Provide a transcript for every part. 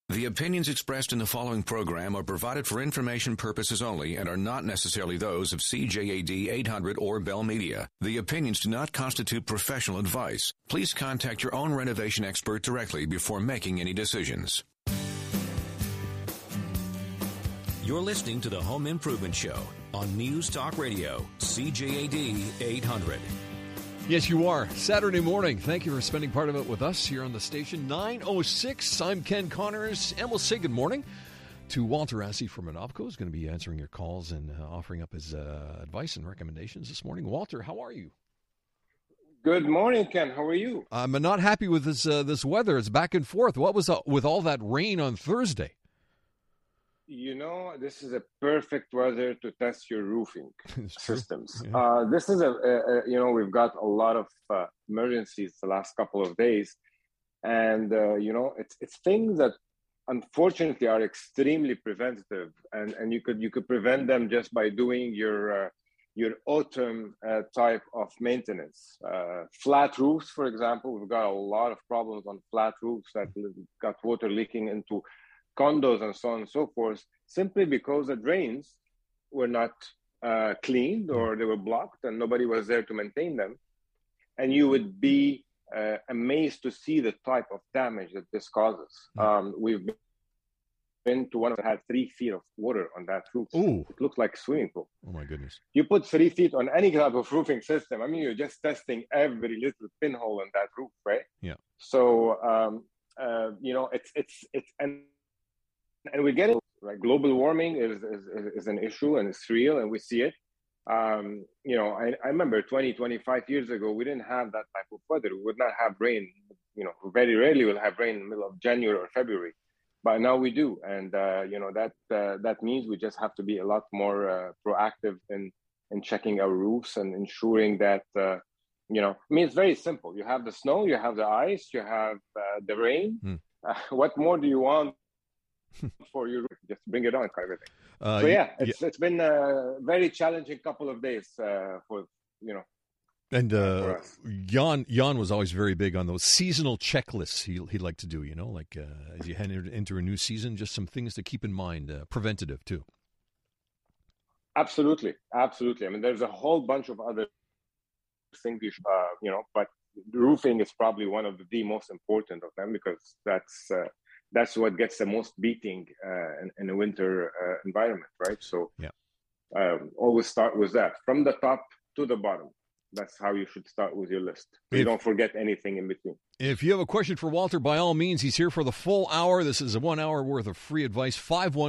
The opinions expressed in the following program are provided for information purposes only and are not necessarily those of CJAD 800 or Bell Media. The opinions do not constitute professional advice. Please contact your own renovation expert directly before making any decisions. You're listening to the Home Improvement Show on News Talk Radio, CJAD 800. Yes, you are. Saturday morning. Thank you for spending part of it with us here on the station. 9:06. I'm Ken Connors, and we'll say good morning to Walter Assey from Inopco, who's going to be answering your calls and offering up his advice and recommendations this morning. Walter, how are you? Good morning, Ken. How are you? I'm not happy with this weather. It's back and forth. What was with all that rain on Thursday? You know, this is a perfect weather to test your roofing systems. Yeah. This is we've got a lot of emergencies the last couple of days. And, it's things that unfortunately are extremely preventative. And you could prevent them just by doing your autumn type of maintenance. Flat roofs, for example, we've got a lot of problems on flat roofs that got water leaking into condos and so on and so forth, simply because the drains were not cleaned or they were blocked and nobody was there to maintain them. And you would be amazed to see the type of damage that this causes. We've been to one that had 3 feet of water on that roof. Ooh. It looked like a swimming pool. Oh, my goodness. You put 3 feet on any type of roofing system. I mean, you're just testing every little pinhole in that roof, right? Yeah. So, and we're getting, like, global warming is an issue and it's real and we see it. I remember 25 years ago, we didn't have that type of weather. We would not have rain, very rarely we'll have rain in the middle of January or February, but now we do. And, that means we just have to be a lot more proactive in checking our roofs and ensuring that, it's very simple. You have the snow, you have the ice, you have the rain. What more do you want for you? Just bring it on, kind of thing. It's been a very challenging couple of days for And for us. Jan was always very big on those seasonal checklists he liked to do, as you enter a new season, just some things to keep in mind, preventative too. Absolutely. I mean, there's a whole bunch of other things, but roofing is probably one of the most important of them, because that's what gets the most beating in a winter environment, right? So always start with that, from the top to the bottom. That's how you should start with your list. You don't forget anything in between. If you have a question for Walter, by all means, he's here for the full hour. This is a 1 hour worth of free advice.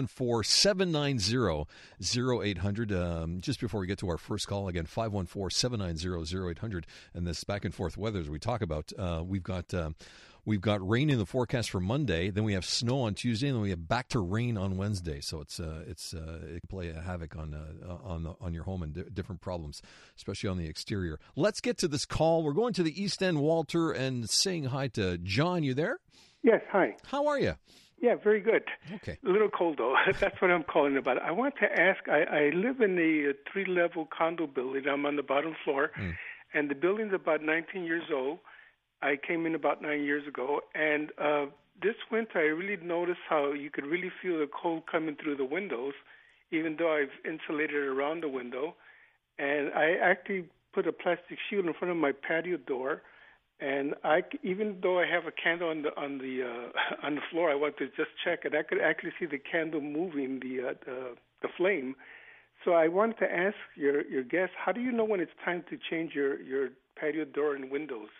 514-790-0800. Just before we get to our first call, again, 514-790-0800. And this back and forth weather, as we talk about, We've got rain in the forecast for Monday. Then we have snow on Tuesday, and then we have back to rain on Wednesday. So it can play a havoc on your home and different problems, especially on the exterior. Let's get to this call. We're going to the East End, Walter, and saying hi to John. You there? Yes. Hi. How are you? Yeah, very good. Okay. A little cold though. That's what I'm calling about. I want to ask. I live in a 3-level condo building. I'm on the bottom floor, and the building's about 19 years old. I came in about 9 years ago, and this winter I really noticed how you could really feel the cold coming through the windows, even though I've insulated around the window. And I actually put a plastic shield in front of my patio door, and even though I have a candle on the floor, I want to just check it. I could actually see the candle moving, the flame. So I wanted to ask your guest, how do you know when it's time to change your patio door and windows?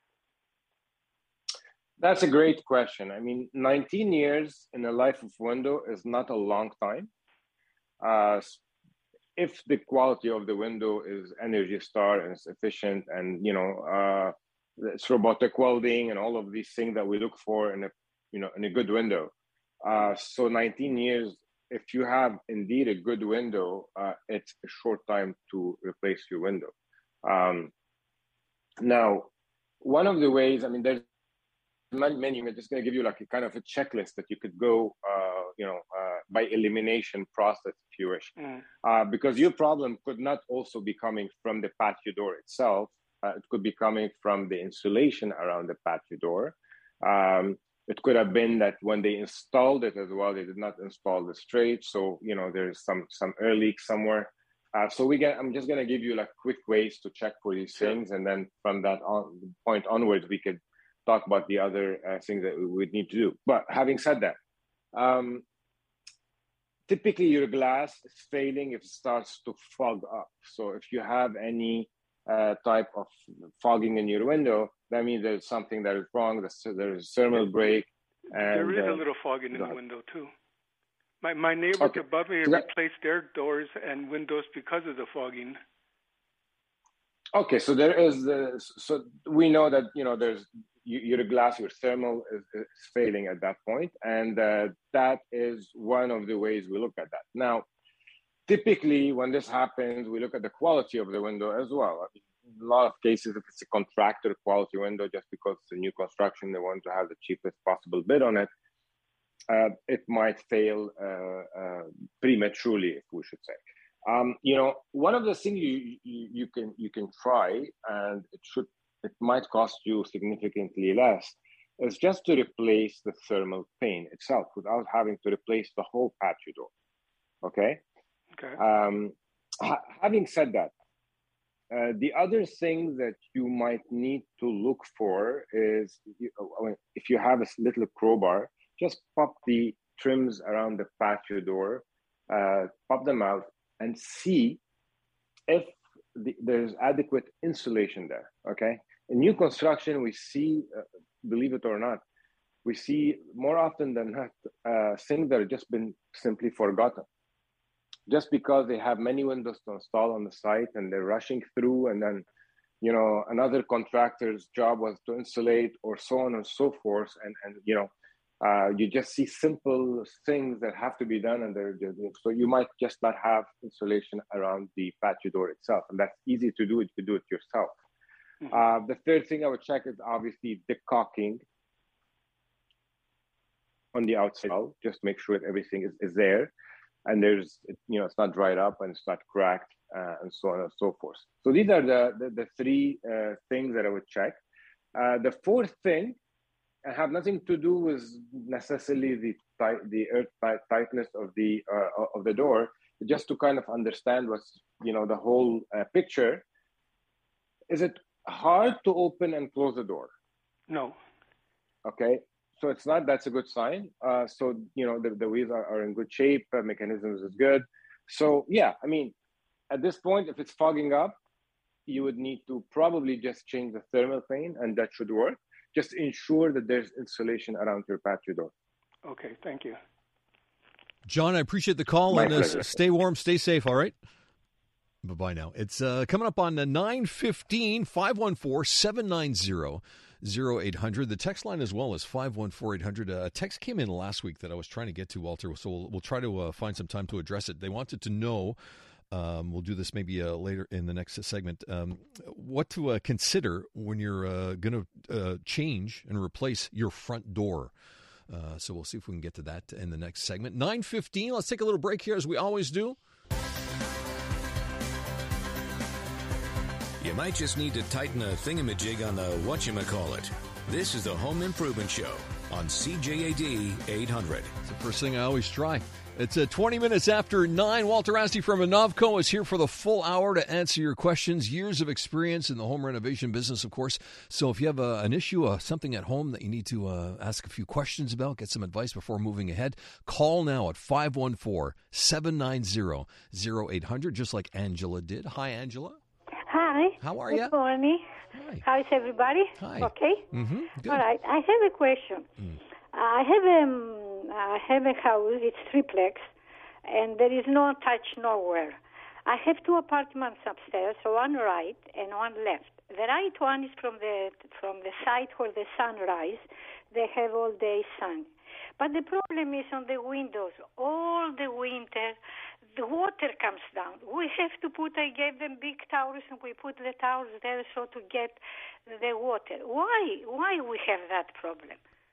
That's a great question. I mean, 19 years in the life of window is not a long time. If the quality of the window is Energy Star and it's efficient, and it's robotic welding and all of these things that we look for in a good window. So 19 years, if you have indeed a good window, it's a short time to replace your window. Now, one of the ways, I mean, there's many. I'm just going to give you like a kind of a checklist that you could go, by elimination process, if you wish, because your problem could not also be coming from the patio door itself. It could be coming from the insulation around the patio door. It could have been that when they installed it as well, they did not install the straight. So, there's some air leak somewhere. I'm just going to give you like quick ways to check for these things. And then from that point onwards, we could talk about the other things that we would need to do. But having said that, typically your glass is failing if it starts to fog up. So if you have any type of fogging in your window, that means there's something that is wrong. There's thermal break. And, there is a little fogging in the window too. My neighbors above me replaced their doors and windows because of the fogging. Okay, so there is so we know that there's your glass, your thermal is failing at that point, and that is one of the ways we look at that. Now, typically, when this happens, we look at the quality of the window as well. I mean, in a lot of cases, if it's a contractor quality window, just because it's a new construction, they want to have the cheapest possible bid on it, it might fail prematurely, if we should say. One of the things you can try, and it might cost you significantly less, is just to replace the thermal pane itself without having to replace the whole patio door. Okay. Having said that, the other thing that you might need to look for is if you have a little crowbar, just pop the trims around the patio door, pop them out, and see if there's adequate insulation there. Okay. In new construction, we see, believe it or not, we see more often than not things that have just been simply forgotten. Just because they have many windows to install on the site and they're rushing through, and then, another contractor's job was to insulate, or so on and so forth. And you just see simple things that have to be done, and so you might just not have insulation around the patio door itself, and that's easy to do. You can do it yourself. Mm-hmm. The third thing I would check is obviously the caulking on the outside. Just make sure that everything is there, and there's it's not dried up and it's not cracked, and so on and so forth. So these are the three things that I would check. The fourth thing have nothing to do with necessarily the earth tightness of the door, just to kind of understand what's the whole picture. Is it hard to open and close the door? No. Okay, so it's not. That's a good sign. So the wheels are in good shape. Mechanisms is good. So yeah, I mean, at this point, if it's fogging up, you would need to probably just change the thermal pane, and that should work. Just ensure that there's insulation around your patio door. Okay, thank you. John, I appreciate the call. My and pleasure. Stay warm, stay safe, all right? Bye-bye now. It's coming up on 9:15, 514-790-0800. The text line as well is 514-800. A text came in last week that I was trying to get to, Walter, so we'll try to find some time to address it. They wanted to know, we'll do this maybe later in the next segment, what to consider when you're going to change and replace your front door. So we'll see if we can get to that in the next segment. 9:15, let's take a little break here as we always do. You might just need to tighten a thingamajig on the whatchamacallit. This is the Home Improvement Show on CJAD 800. It's the first thing I always try. It's 20 minutes after 9. Walter Asti from Inovco is here for the full hour to answer your questions. Years of experience in the home renovation business, of course. So if you have an issue, something at home that you need to ask a few questions about, get some advice before moving ahead, call now at 514-790-0800, just like Angela did. Hi, Angela. Hi. How are you? Good morning. Hi. How is everybody? Hi. Okay. Mm-hmm. Good. All right. I have a question. I have a house. It's triplex, and there is no touch nowhere. I have two apartments upstairs, one right and one left. The right one is from the side where the sun rises. They have all day sun. But the problem is on the windows. All the winter, the water comes down. We have to I gave them big towels, and we put the towels there so to get the water. Why we have that problem?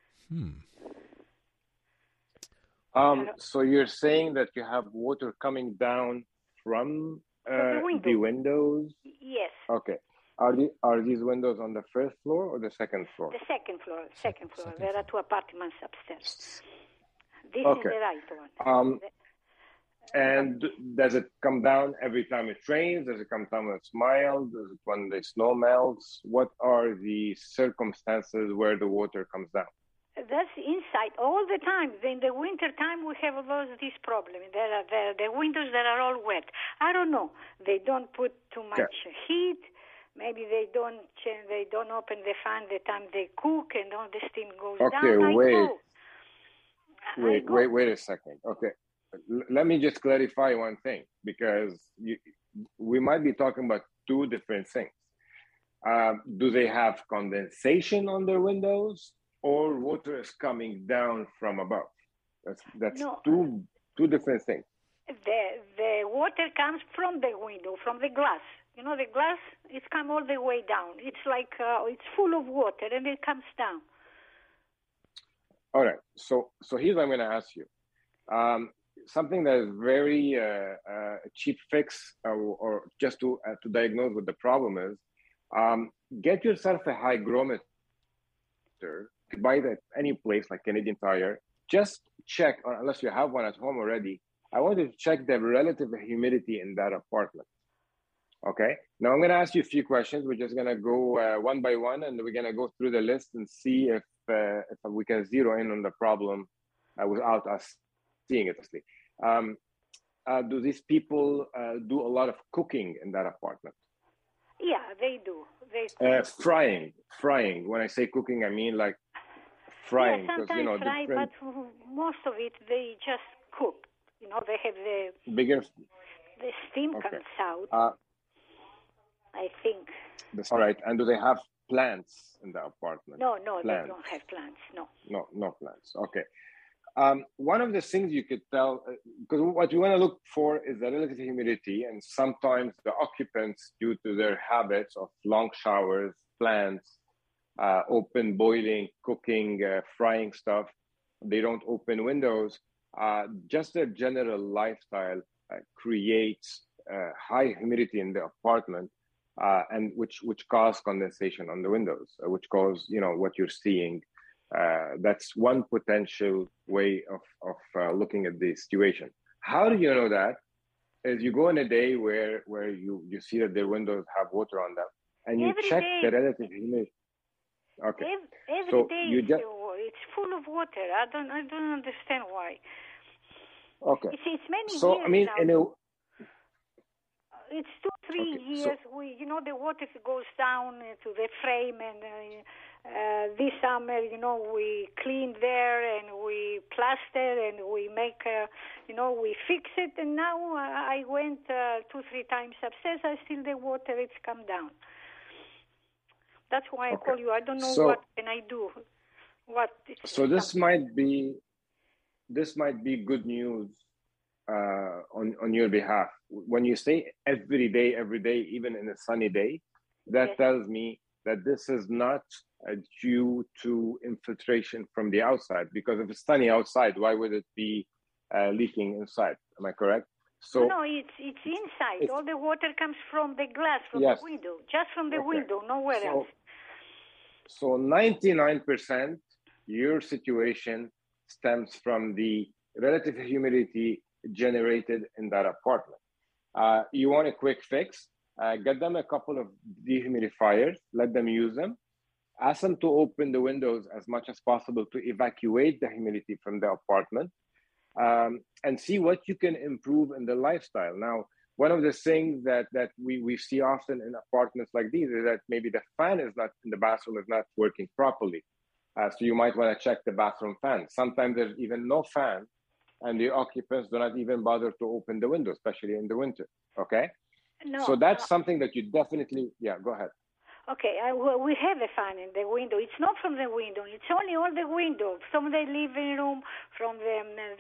So you're saying that you have water coming down from the windows? Yes. Okay. Are these windows on the first floor or the second floor? The second floor. There are 2 apartments upstairs. This okay. is the right one. And does it come down every time it rains? Does it come down when it's mild? Does it when the snow melts? What are the circumstances where the water comes down? That's inside all the time. In the winter time, we have this problem. There are the windows that are all wet. I don't know. They don't put too much heat. Maybe they don't open the fan the time they cook, and all the steam goes down. Wait a second. Okay. Let me just clarify one thing, because we might be talking about 2 different things. Do they have condensation on their windows, or water is coming down from above? That's no, two different things. The water comes from the window, from the glass. You know, the glass, it's come all the way down. It's like it's full of water, and it comes down. All right. So here's what I'm going to ask you. Something that is very cheap fix, or just to diagnose what the problem is, get yourself a hygrometer. Buy that any place like Canadian Tire. Just check, or unless you have one at home already, I want you to check the relative humidity in that apartment. Okay. Now I'm going to ask you a few questions. We're just going to go one by one, and we're going to go through the list and see if we can zero in on the problem without us seeing it. Do these people do a lot of cooking in that apartment? Yeah, they do. Frying. When I say cooking, I mean like frying. Yeah, sometimes fry, but most of it they just cook. You know, they have the steam comes out. I think. All right. And do they have plants in the apartment? No, they don't have plants. No plants. Okay. One of the things you could tell, because what you want to look for is the relative humidity, and sometimes the occupants, due to their habits of long showers, plants, open boiling, cooking, frying stuff, they don't open windows. Just their general lifestyle creates high humidity in the apartment, and which cause condensation on the windows, which cause what you're seeing. That's one potential way of looking at the situation. How do you know that? Is you go on a day where you see that their windows have water on them, and you check the relative humidity. Okay. Every day it's full of water. I don't understand why. Okay. It's many so, years I mean, now. It's 2-3 years. The water goes down to the frame, and this summer, we clean there and we plaster and we make, we fix it. And now I went 2-3 times upstairs. The water, it's come down. That's why I call you. I don't know what can I do. So this might be good news on your behalf. When you say every day, even in a sunny day, that tells me that this is not due to infiltration from the outside. Because if it's sunny outside, why would it be leaking inside? Am I correct? No, it's inside. All the water comes from the glass, from the window, just from the window, nowhere else. So 99% your situation stems from the relative humidity generated in that apartment. You want a quick fix? Get them a couple of dehumidifiers, let them use them. Ask them to open the windows as much as possible to evacuate the humidity from the apartment, and see what you can improve in the lifestyle. Now, one of the things that we see often in apartments like these is that maybe the fan in the bathroom is not working properly. So you might want to check the bathroom fan. Sometimes there's even no fan, and the occupants do not even bother to open the window, especially in the winter. Okay? So that's something that you definitely, go ahead. Okay, we have a fan in the window. It's not from the window. It's only on the window, from the living room, from the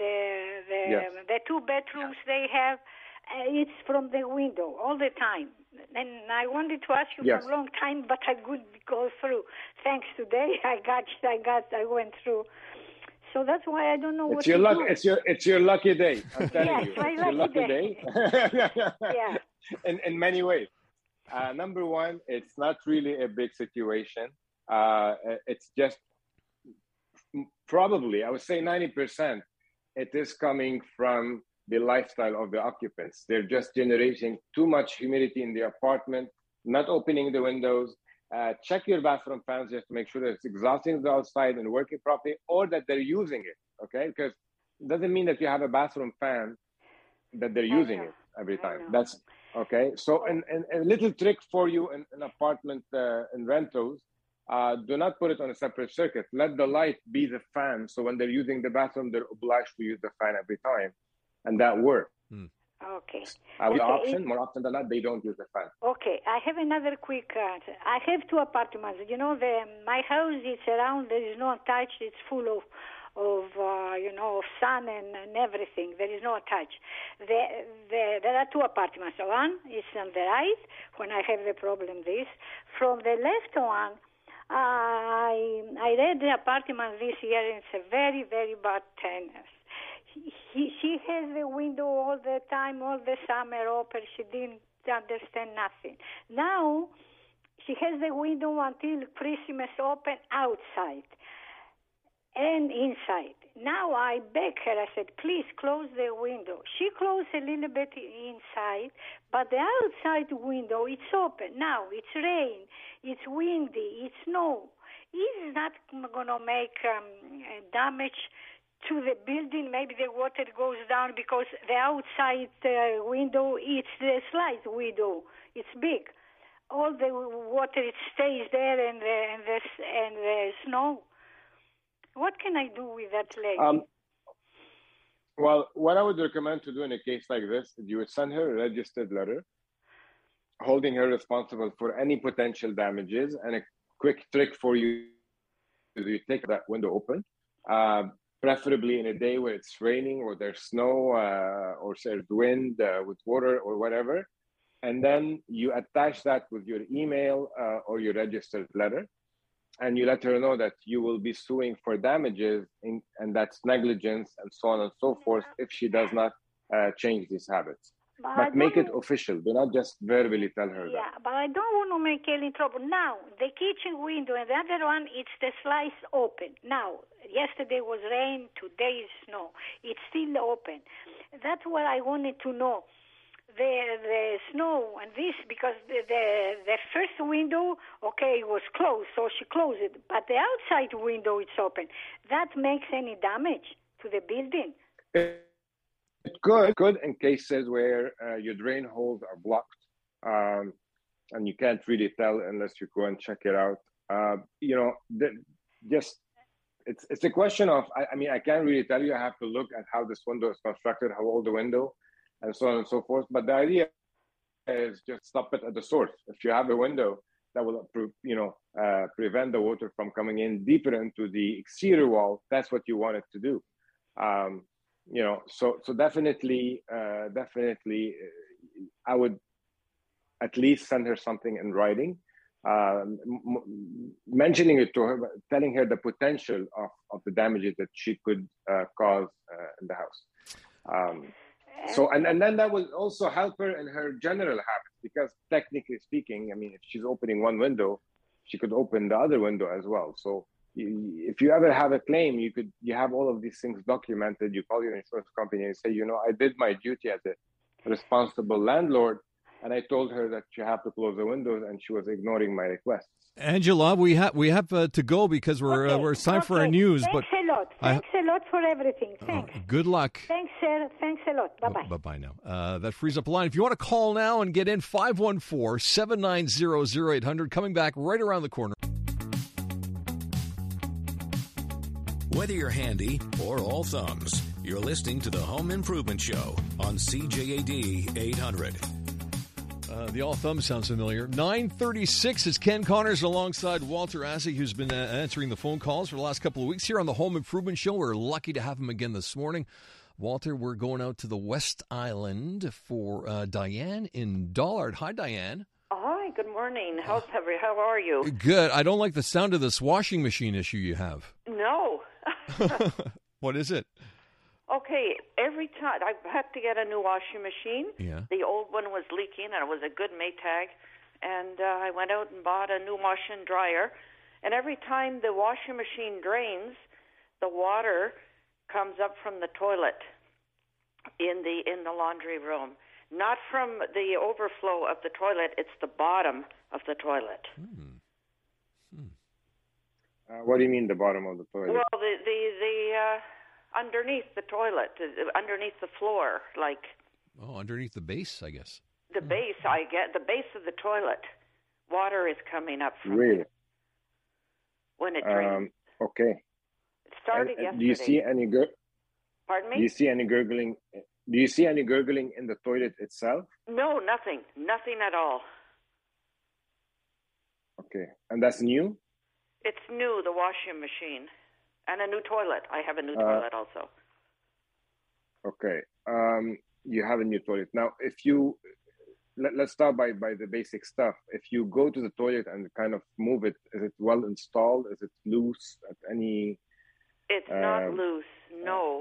2 bedrooms they have. It's from the window all the time. And I wanted to ask you for a long time, but I couldn't go through. Thanks today, I went through. So that's why I don't know what to do. It's your lucky day. I'm telling you. It's your lucky day. In many ways. Number one, it's not really a big situation. It's just probably, I would say 90%, it is coming from the lifestyle of the occupants. They're just generating too much humidity in the apartment, not opening the windows. Check your bathroom fans just to make sure that it's exhausting the outside and working properly, or that they're using it, okay? Because it doesn't mean that you have a bathroom fan that they're using it every time. That's okay. So, and a little trick for you in apartment in rentals, do not put it on a separate circuit. Let the light be the fan. So when they're using the bathroom, they're obliged to use the fan every time. And that works. Okay. More often than not, they don't use the fan. Okay. I have another quick answer. I have 2 apartments. You know, my house is around, there is no touch. It's full of sun and everything. There is no touch. There are 2 apartments. One is on the right, when I have the problem this. From the left one, I read the apartment this year, and it's a very, very bad tenant. She has the window all the time, all the summer open. She didn't understand nothing. Now, she has the window until Christmas open outside and inside. Now I begged her, I said, please close the window. She closed a little bit inside, but the outside window, it's open. Now it's rain, it's windy, it's snow. Is that going to make damage to the building? Maybe the water goes down because the outside window, it's the slide window. It's big. All the water, it stays there, and the snow. What can I do with that lady? Well, what I would recommend to do in a case like this is you would send her a registered letter holding her responsible for any potential damages, and a quick trick for you is you take that window open, preferably in a day where it's raining or there's snow or there's wind with water or whatever, and then you attach that with your email or your registered letter. And you let her know that you will be suing for damages, and that's negligence and so on and so forth if she does not change these habits. But make it official. Do not just verbally tell her that. Yeah, but I don't want to make any trouble. Now, the kitchen window and the other one, it's the slice open. Now, yesterday was rain, today is snow. It's still open. That's what I wanted to know. The snow and this, because the first window, okay, was closed, so she closed it. But the outside window, it's open. That makes any damage to the building? It could in cases where your drain holes are blocked, and you can't really tell unless you go and check it out. It's a question of, I mean, I can't really tell you. I have to look at how this window is constructed, how old the window, and so on and so forth. But the idea is just stop it at the source. If you have a window that will, prevent the water from coming in deeper into the exterior wall, that's what you want it to do. So definitely, I would at least send her something in writing, mentioning it to her, telling her the potential of the damages that she could cause in the house. And then that will also help her in her general habits, because technically speaking, I mean, if she's opening one window, she could open the other window as well. So if you ever have a claim, you have all of these things documented. You call your insurance company and say, I did my duty as a responsible landlord, and I told her that you have to close the windows, and she was ignoring my requests. Angela, we have to go because it's time for our news. Thanks a lot. Thanks a lot for everything. Thanks. Good luck. Thanks, sir. Thanks a lot. Bye-bye. Bye-bye now. That frees up a line. If you want to call now and get in, 514-790-0800. Coming back right around the corner. Whether you're handy or all thumbs, you're listening to the Home Improvement Show on CJAD 800. The all thumbs sounds familiar. 9:36 is Ken Connors alongside Walter Assig, who's been answering the phone calls for the last couple of weeks here on the Home Improvement Show. We're lucky to have him again this morning. Walter, we're going out to the West Island for Diane in Dollard. Hi, Diane. Hi, good morning. How are you? Good. I don't like the sound of this washing machine issue you have. No. What is it? Okay, every time I had to get a new washing machine. Yeah. The old one was leaking, and it was a good Maytag. and I went out and bought a new washer and dryer. And every time the washing machine drains, the water comes up from the toilet in the laundry room. Not from the overflow of the toilet, it's the bottom of the toilet. What do you mean the bottom of the toilet? Well, the underneath the toilet, underneath the floor, like. Oh, underneath the base, I guess. The base, the base of the toilet. Water is coming up from Really? there when it drains. Okay. It started yesterday. Do you see any Pardon me? Do you see any gurgling? Do you see any gurgling in the toilet itself? No, nothing at all. Okay, and that's new? It's new, the washing machine, and a new toilet. I have a new toilet also. Okay, you have a new toilet now. If you let's start by the basic stuff. If you go to the toilet and kind of move it, is it well installed? Is it loose at any? It's not loose. No.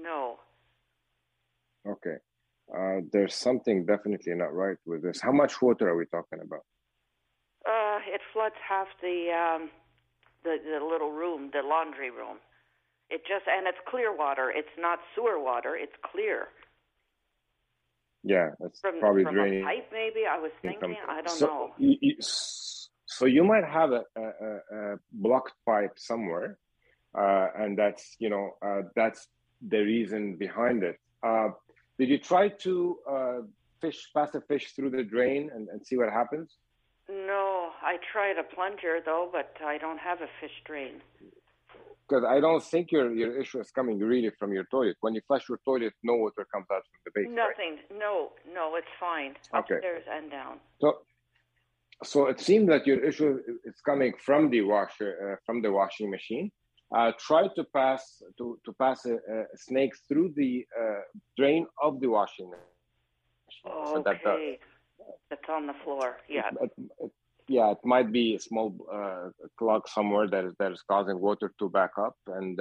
Okay. There's something definitely not right with this. How much water are we talking about? It floods half the little room, the laundry room. And it's clear water. It's not sewer water. It's clear. Yeah, it's probably draining. From a pipe, maybe. I was thinking. I don't know. So you might have a blocked pipe somewhere, and that's the reason behind it. Did you try to pass a fish through the drain and see what happens? No, I tried a plunger though, but I don't have a fish drain. Because I don't think your issue is coming really from your toilet. When you flush your toilet, no water comes out from the base. Nothing. Right? No, it's fine. Okay. Upstairs and down. So it seems that your issue is coming from the washing machine. Try to pass a snake through the drain of the washing machine. Oh, so okay. That's on the floor. Yeah. It might be a small clog somewhere that is causing water to back up, and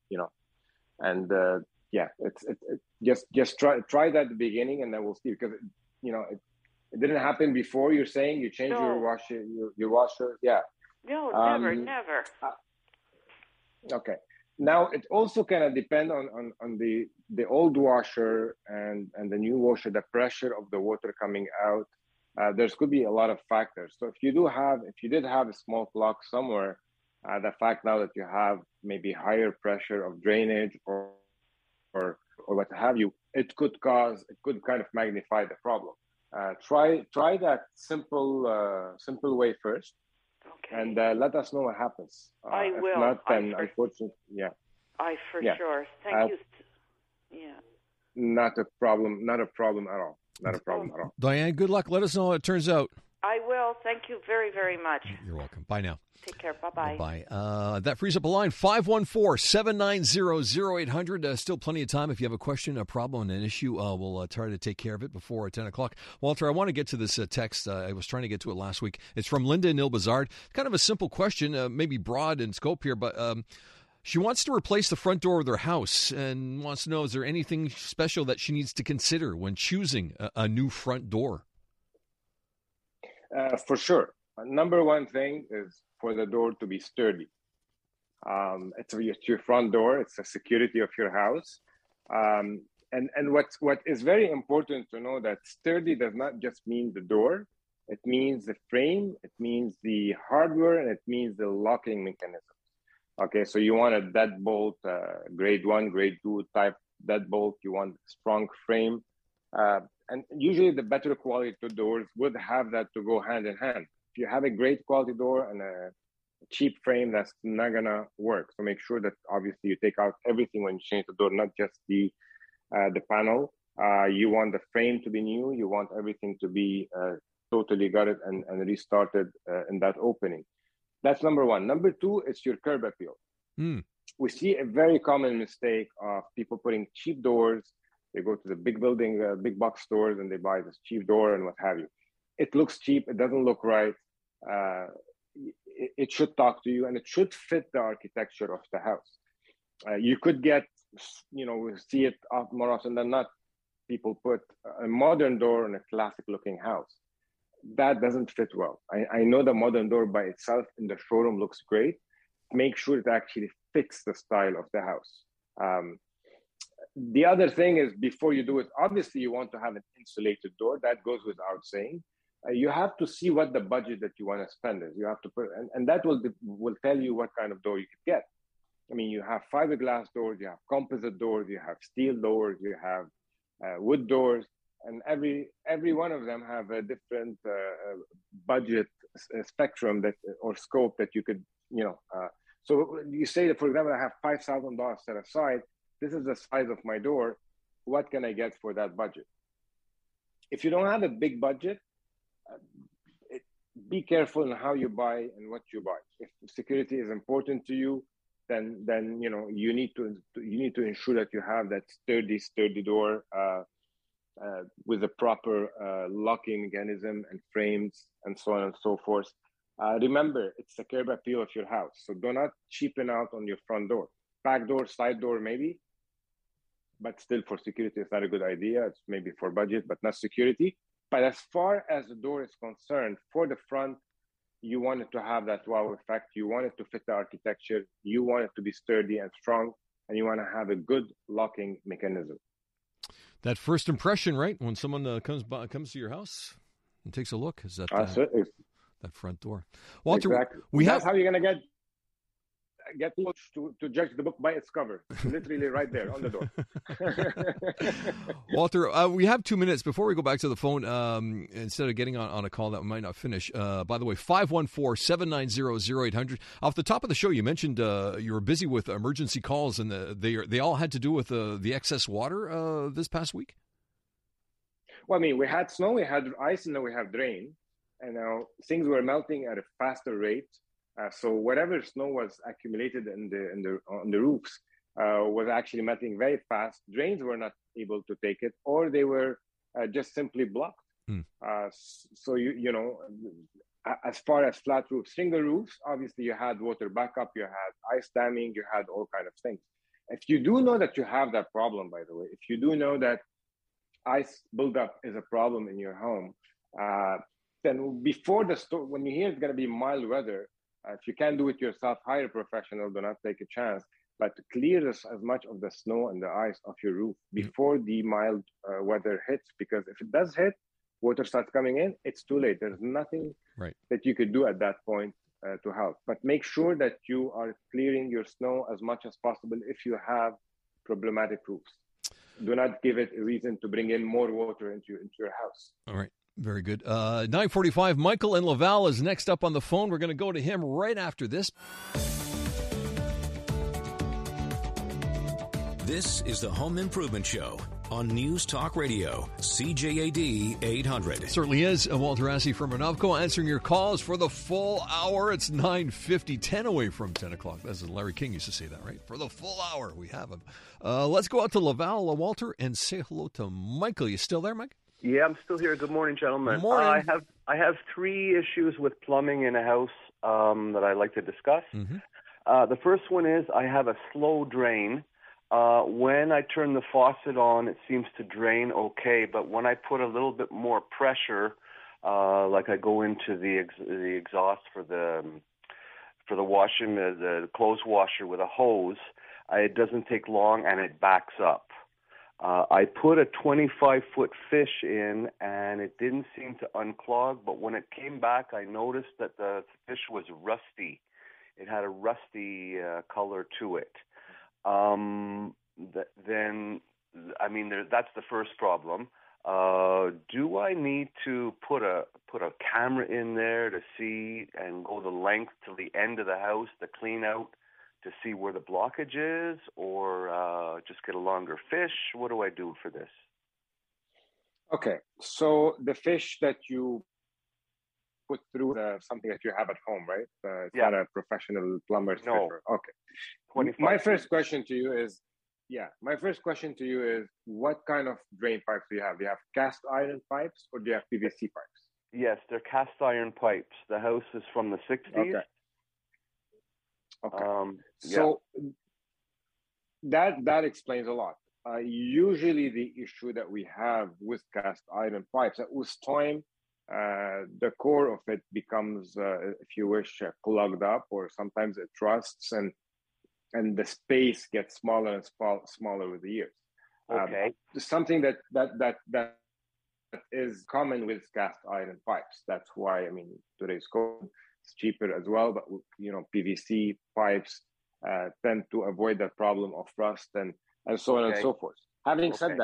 just try that at the beginning, and then we'll see, because it didn't happen before. You're saying you changed your washer, yeah. No, never. Okay. Now it also kind of depend on the old washer and the new washer, the pressure of the water coming out. There could be a lot of factors. So if you did have a small clog somewhere, the fact now that you have maybe higher pressure of drainage or what have you, it could kind of magnify the problem. Try that simple way first. Okay. And let us know what happens. I will. If not, then unfortunately, yeah. Sure. Thank you. Yeah. Not a problem at all. Not a problem at all. Diane, good luck. Let us know how it turns out. I will. Thank you very, very much. You're welcome. Bye now. Take care. Bye-bye. Bye-bye. That frees up a line, 514-790-0800. Still plenty of time. If you have a question, a problem, an issue, we'll try to take care of it before 10 o'clock. Walter, I want to get to this text. I was trying to get to it last week. It's from Linda in Ilbazard. Kind of a simple question, maybe broad in scope here, but she wants to replace the front door of their house and wants to know, is there anything special that she needs to consider when choosing a new front door? For sure. Number one thing is for the door to be sturdy. It's your front door. It's the security of your house. And what is very important to know, that sturdy does not just mean the door. It means the frame. It means the hardware, and it means the locking mechanism. Okay, so you want a deadbolt, grade 1, grade 2 type deadbolt. You want a strong frame. And usually the better quality doors would have that to go hand in hand. If you have a great quality door and a cheap frame, that's not going to work. So make sure that obviously you take out everything when you change the door, not just the panel. You want the frame to be new. You want everything to be totally gutted and restarted in that opening. That's number one. Number two, it's your curb appeal. We see a very common mistake of people putting cheap doors. They go to the big building, big box stores, and they buy this cheap door and what have you. It looks cheap. It doesn't look right. It should talk to you, and it should fit the architecture of the house. You could get, we see it more often than not, people put a modern door in a classic looking house. that doesn't fit well. I know the modern door by itself in the showroom looks great. Make sure it actually fits the style of the house. The other thing is, before you do it, obviously you want to have an insulated door. That goes without saying. You have to see what the budget that you want to spend is. You have to put, and that will tell you what kind of door you could get. I mean, you have fiberglass doors, you have composite doors, you have steel doors, you have wood doors, and every one of them have a different budget spectrum that or scope that you could, so you say that, for example, I have $5,000 set aside. This is the size of my door. What can I get for that budget? If you don't have a big budget, be careful in how you buy and what you buy. If security is important to you, then you need to ensure that you have that sturdy door with a proper locking mechanism and frames and so on and so forth. Remember, it's the curb appeal of your house, so do not cheapen out on your front door. Back door, side door, maybe, but still for security, it's not a good idea. It's maybe for budget, but not security. But as far as the door is concerned, for the front, you want it to have that wow effect. You want it to fit the architecture. You want it to be sturdy and strong, and you want to have a good locking mechanism. That first impression, right? When someone comes to your house and takes a look, is that that front door. Walter, exactly. That's how you're going to get people to judge the book by its cover. Literally right there on the door. Walter, we have 2 minutes before we go back to the phone. Instead of getting on a call that we might not finish. By the way, 514-790-0800. Off the top of the show, you mentioned you were busy with emergency calls, and they all had to do with the excess water this past week? Well, I mean, we had snow, we had ice, and then we have rain. And now things were melting at a faster rate. So whatever snow was accumulated on the roofs was actually melting very fast. Drains were not able to take it, or they were just simply blocked. So as far as flat roofs, single roofs, obviously you had water backup, you had ice damming, you had all kinds of things. If you do know that you have that problem, by the way, if you do know that ice buildup is a problem in your home, then before the storm, when you hear it's going to be mild weather, if you can't do it yourself, hire a professional, do not take a chance, but clear as much of the snow and the ice off your roof before the mild weather hits, because if it does hit, water starts coming in, it's too late. There's nothing that you could do at that point to help. But make sure that you are clearing your snow as much as possible if you have problematic roofs. Do not give it a reason to bring in more water into your house. All right. Very good. 9:45, Michael in Laval is next up on the phone. We're going to go to him right after this. This is the Home Improvement Show on News Talk Radio, CJAD 800. It certainly is. Walter Assi from Renovco answering your calls for the full hour. It's 9:50, 10 away from 10 o'clock. That's Larry King used to say that, right? For the full hour, we have him. Let's go out to Laval, Walter, and say hello to Michael. You still there, Mike? Yeah, I'm still here. Good morning, gentlemen. Good morning. I have 3 issues with plumbing in a house that I'd like to discuss. Mm-hmm. The first one is I have a slow drain. When I turn the faucet on, it seems to drain okay, but when I put a little bit more pressure, like I go into the exhaust for the washing, the clothes washer with a hose, it doesn't take long and it backs up. I put a 25-foot fish in, and it didn't seem to unclog, but when it came back, I noticed that the fish was rusty. It had a rusty color to it. That's the first problem. Do I need to put a camera in there to see and go the length to the end of the house to clean out to see where the blockage is, or just get a longer fish? What do I do for this? Okay, so the fish that you put through something that you have at home, right? It's not a professional plumber's fisher. Okay. My first question to you is, what kind of drain pipes do you have? Do you have cast iron pipes or do you have PVC pipes? Yes, they're cast iron pipes. The house is from the 60s. Okay. So that explains a lot. Usually the issue that we have with cast iron pipes, that with time, the core of it becomes, if you wish, clogged up, or sometimes it rusts, and the space gets smaller and smaller with the years. Okay. Something that is common with cast iron pipes. That's why, I mean, today's code is cheaper as well, but PVC pipes tend to avoid that problem of rust and so on and so forth. Having said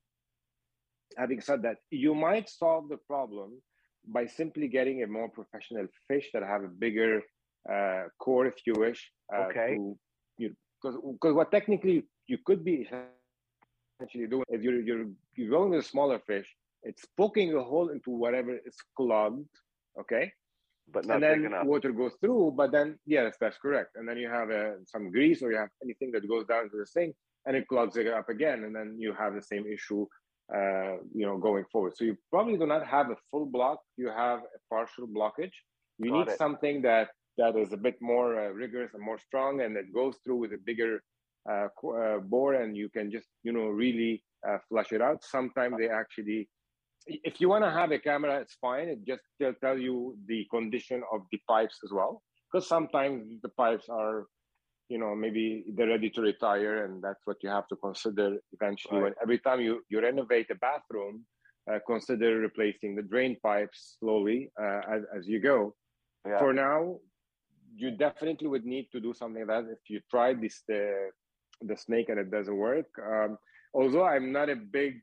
that, you might solve the problem by simply getting a more professional fish that have a bigger core, if you wish. Because what technically you could be essentially doing is you're going with a smaller fish. It's poking a hole into whatever is clogged, okay? But not and then big enough. Water goes through, but then, yes, that's correct. And then you have some grease, or you have anything that goes down to the sink, and it clogs it up again, and then you have the same issue, going forward. So you probably do not have a full block. You have a partial blockage. You need something that is a bit more rigorous and more strong, and that goes through with a bigger bore, and you can just, really flush it out. Sometimes they actually, if you want to have a camera, it's fine. It just tell you the condition of the pipes as well, because sometimes the pipes are, maybe they're ready to retire, and that's what you have to consider eventually. When every time you renovate a bathroom, consider replacing the drain pipes slowly as you go. Yeah. For now, you definitely would need to do something like that. If you tried the snake and it doesn't work, although I'm not a big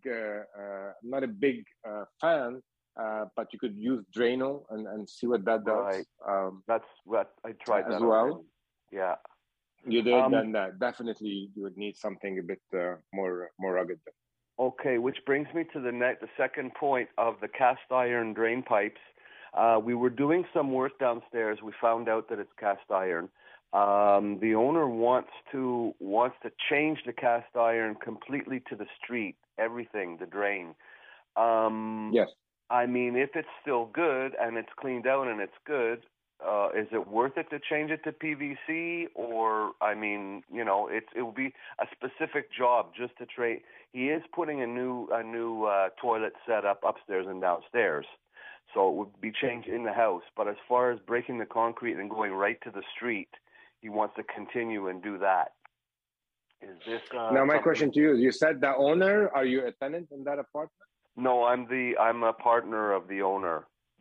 fan, but you could use Drano and see what that does. That's what I tried as that well. Already. Yeah, you did. Then that definitely you would need something a bit more rugged. Okay, which brings me to the second point of the cast iron drain pipes. We were doing some work downstairs. We found out that it's cast iron. The owner wants to change the cast iron completely to the street, everything, the drain. Yes. I mean, if it's still good and it's cleaned out and it's good, is it worth it to change it to PVC? Or, I mean, it will be a specific job just to trade. He is putting a new toilet set up upstairs and downstairs. So it would be changed in the house. But as far as breaking the concrete and going right to the street, he wants to continue and do that. Is this now? My question to you: you said the owner. Are you a tenant in that apartment? No, I'm a partner of the owner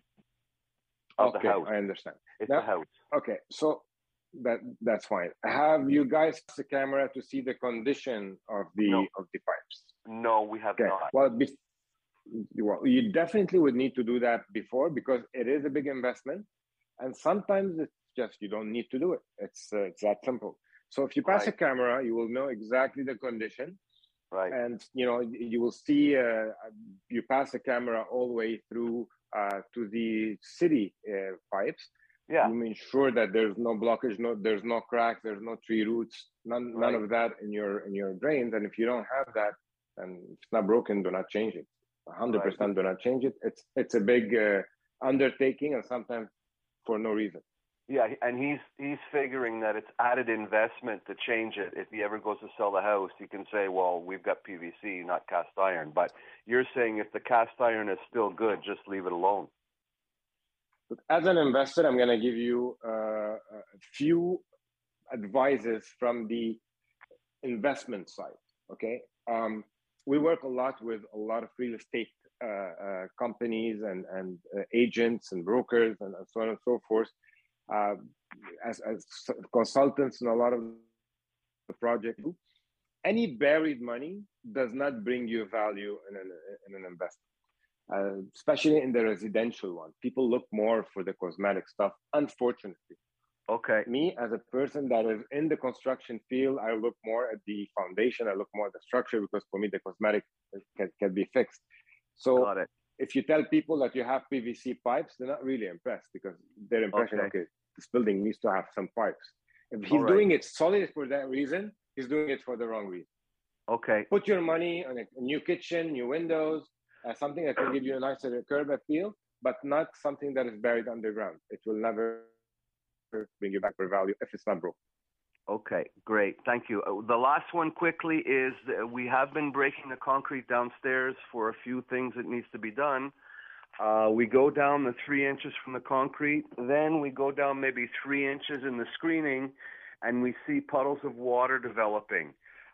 of the house. I understand. It's a house. Okay, so that's fine. Have you guys the camera to see the condition of the pipes? No, we have not. Well, you definitely would need to do that before, because it is a big investment, and sometimes it's just you don't need to do it. It's that simple. So if you pass a camera, you will know exactly the condition, and you will see you pass a camera all the way through to the city pipes. Yeah, you ensure that there's no blockage, there's no cracks, there's no tree roots, none of that in your drains. And if you don't have that, and if it's not broken, do not change it. 100% do not change it. It's a big undertaking, and sometimes for no reason. Yeah, and he's figuring that it's added investment to change it. If he ever goes to sell the house, he can say, well, we've got PVC, not cast iron. But you're saying if the cast iron is still good, just leave it alone. But as an investor, I'm going to give you a few advices from the investment side, okay? We work a lot with a lot of real estate companies and agents and brokers and so on and so forth. As consultants in a lot of the project, any buried money does not bring you value in an investment, especially in the residential one. People look more for the cosmetic stuff, unfortunately. Okay. Me, as a person that is in the construction field, I look more at the foundation. I look more at the structure, because for me, the cosmetic can be fixed. So if you tell people that you have PVC pipes, they're not really impressed, because their impression, this building needs to have some pipes. If he's doing it solely for that reason, he's doing it for the wrong reason. Okay. Put your money on a new kitchen, new windows, something that can give you a nicer curb appeal, but not something that is buried underground. It will never bring you back for value if it's not broke. Okay, great. Thank you. The last one quickly is we have been breaking the concrete downstairs for a few things that needs to be done. We go down the 3 inches from the concrete. Then we go down maybe 3 inches in the screening, and we see puddles of water developing.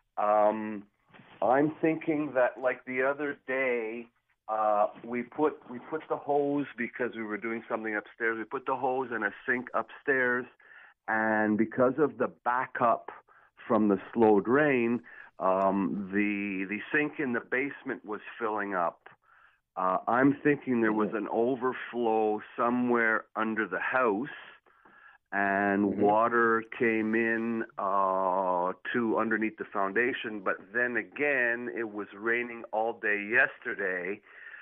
I'm thinking that, like the other day, we put the hose because we were doing something upstairs. We put the hose in a sink upstairs, and because of the backup from the slow drain, the sink in the basement was filling up. I'm thinking there was an overflow somewhere under the house, and water came in to underneath the foundation. But then again, it was raining all day yesterday,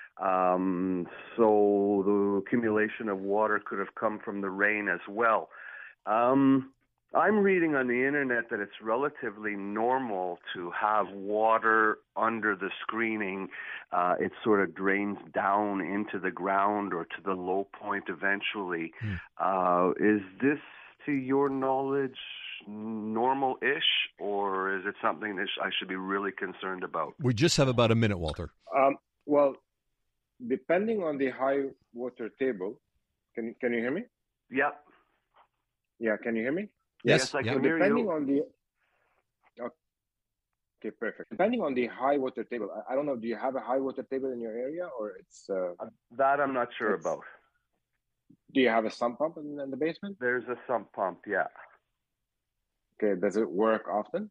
so the accumulation of water could have come from the rain as well. I'm reading on the internet that it's relatively normal to have water under the screening. It sort of drains down into the ground or to the low point eventually. Is this, to your knowledge, normal-ish, or is it something that I should be really concerned about? We just have about a minute, Walter. Well, depending on the high water table, can you hear me? Yep. Yeah, can you hear me? Yes, I can hear you. Okay, perfect. Depending on the high water table, I don't know, do you have a high water table in your area, or it's... that I'm not sure about. Do you have a sump pump in the basement? There's a sump pump, yeah. Okay, does it work often?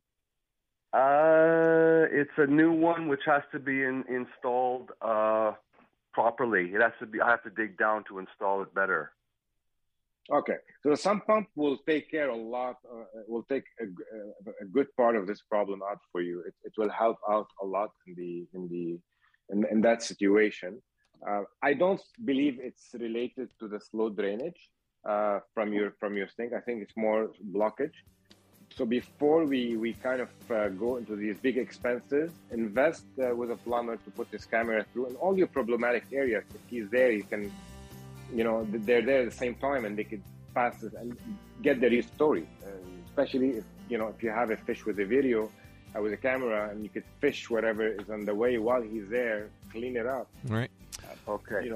It's a new one which has to be installed properly. It has to be. I have to dig down to install it better. Okay, so the sump pump will take care a lot. Will take a good part of this problem out for you. It will help out a lot in that situation. I don't believe it's related to the slow drainage from your sink. I think it's more blockage. So before we kind of go into these big expenses, invest with a plumber to put this camera through, and all your problematic areas. If he's there, you can, they're there at the same time, and they could pass it and get the real story. Especially if if you have a fish with a video, with a camera, and you could fish whatever is on the way while he's there, clean it up. Right. Okay.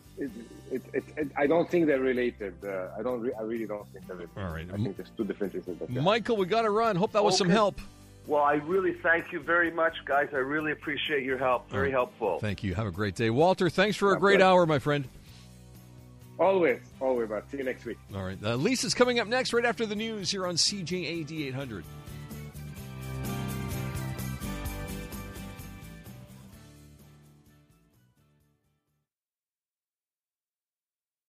I don't think they're related. I really don't think they're related. All right. I think there's two different issues. Michael, we got to run. Hope that was some help. Well, I really thank you very much, guys. I really appreciate your help. Very helpful. Thank you. Have a great day. Walter, thanks for a great hour, my friend. Always, bud. See you next week. All right. Lisa's coming up next right after the news here on CJAD 800.